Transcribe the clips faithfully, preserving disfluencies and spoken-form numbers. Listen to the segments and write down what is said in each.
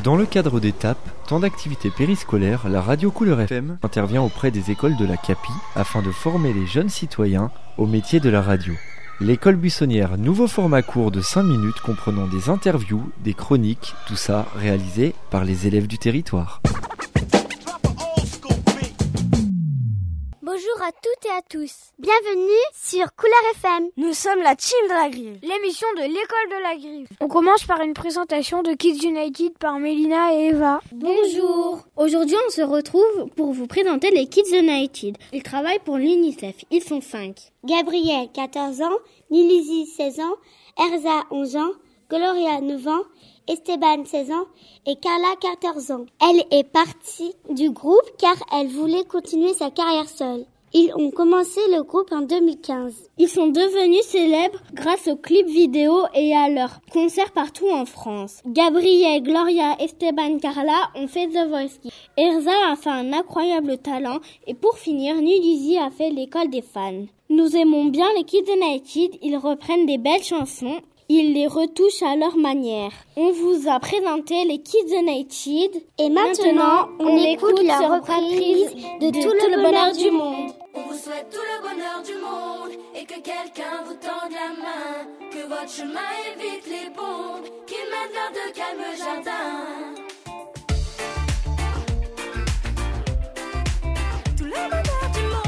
Dans le cadre d'étapes, temps d'activité périscolaire, la radio Couleur F M intervient auprès des écoles de la C A P I afin de former les jeunes citoyens au métier de la radio. L'école buissonnière, nouveau format court de cinq minutes comprenant des interviews, des chroniques, tout ça réalisé par les élèves du territoire. Bonjour à toutes et à tous. Bienvenue sur Couleur F M. Nous sommes la team de la Grive, l'émission de l'école de la Grive. On commence par une présentation de Kids United par Mélina et Eva. Bonjour. Aujourd'hui, on se retrouve pour vous présenter les Kids United. Ils travaillent pour l'UNICEF. Ils sont cinq. Gabriel, quatorze ans. Nilizy, seize ans. Erza, onze ans. Gloria, neuf ans. Esteban, seize ans, et Carla, quatorze ans. Elle est partie du groupe car elle voulait continuer sa carrière seule. Ils ont commencé le groupe en deux mille quinze. Ils sont devenus célèbres grâce aux clips vidéo et à leurs concerts partout en France. Gabriel, Gloria, Esteban, Carla ont fait The Voice Kids. Erza a fait un incroyable talent et pour finir, Nilizy a fait l'école des fans. Nous aimons bien les Kids United, ils reprennent des belles chansons. Ils les retouchent à leur manière. On vous a présenté les Kids United. Et maintenant, on, on écoute, écoute la reprise de, de Tout, tout le bonheur, bonheur du monde. On vous souhaite tout le bonheur du monde et que quelqu'un vous tende la main. Que votre chemin évite les bombes qui mènent vers de calmes jardins. Tout le bonheur du monde.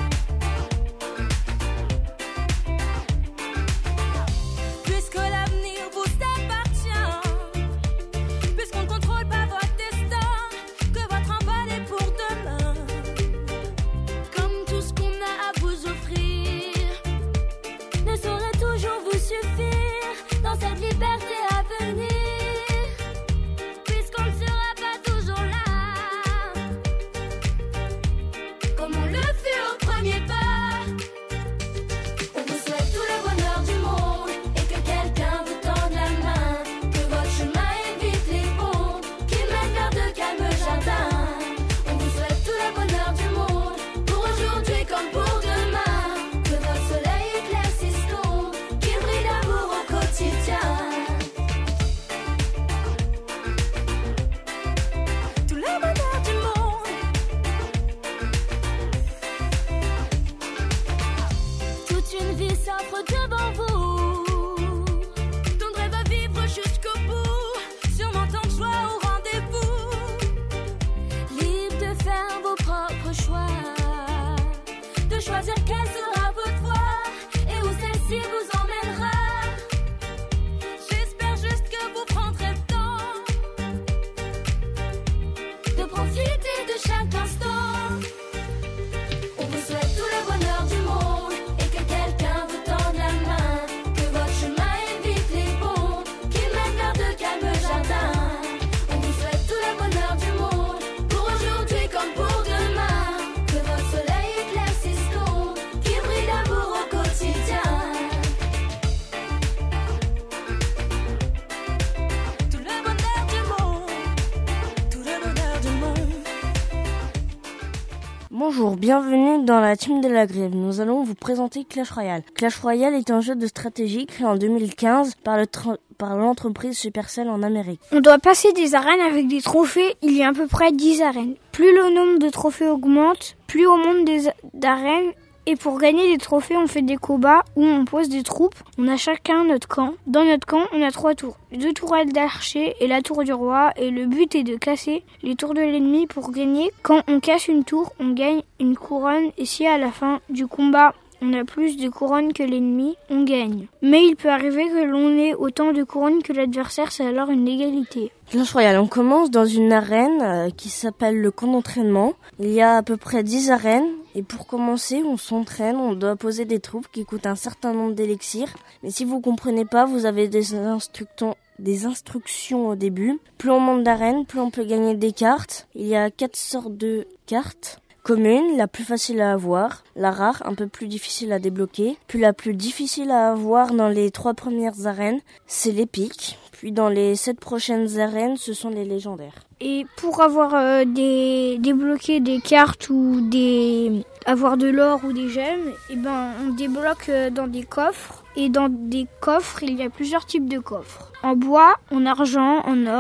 Bonjour, bienvenue dans la team de la Grive. Nous allons vous présenter Clash Royale. Clash Royale est un jeu de stratégie créé en deux mille quinze par, le tra- par l'entreprise Supercell en Amérique. On doit passer des arènes avec des trophées. Il y a à peu près dix arènes. Plus le nombre de trophées augmente, plus on monte des a- d'arènes. Et pour gagner des trophées, on fait des combats où on pose des troupes. On a chacun notre camp. Dans notre camp, on a trois tours. Deux tourelles d'archer et la tour du roi. Et le but est de casser les tours de l'ennemi pour gagner. Quand on casse une tour, on gagne une couronne. Et si à la fin du combat, on a plus de couronnes que l'ennemi, on gagne. Mais il peut arriver que l'on ait autant de couronnes que l'adversaire, c'est alors une égalité. Clash Royale, on commence dans une arène euh, qui s'appelle le camp d'entraînement. Il y a à peu près dix arènes. Et pour commencer, on s'entraîne, on doit poser des troupes qui coûtent un certain nombre d'élixirs. Mais si vous comprenez pas, vous avez des instructeurs. des instructions au début. Plus on monte d'arène, plus on peut gagner des cartes. Il y a quatre sortes de cartes. Commune, la plus facile à avoir, la rare, un peu plus difficile à débloquer, puis la plus difficile à avoir dans les trois premières arènes, c'est l'épique, puis dans les sept prochaines arènes, ce sont les légendaires. Et pour avoir euh, des débloquer des cartes ou des avoir de l'or ou des gemmes, et ben on débloque euh, dans des coffres. Et dans des coffres, il y a plusieurs types de coffres. En bois, en argent, en or.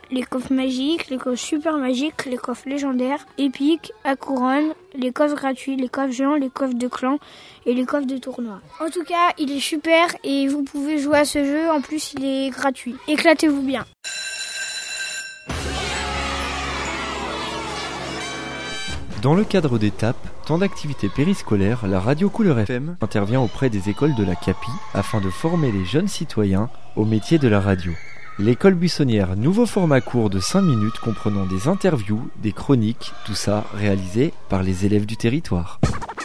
les coffres magiques, les coffres super magiques, les coffres légendaires, épiques, à couronne, les coffres gratuits, les coffres géants, les coffres de clan et les coffres de tournoi. En tout cas, il est super et vous pouvez jouer à ce jeu. En plus, il est gratuit. Éclatez-vous bien. Dans le cadre d'étapes, temps d'activité périscolaire, la radio Couleur F M intervient auprès des écoles de la CAPI afin de former les jeunes citoyens au métier de la radio. L'école buissonnière, nouveau format court de cinq minutes comprenant des interviews, des chroniques, tout ça réalisé par les élèves du territoire.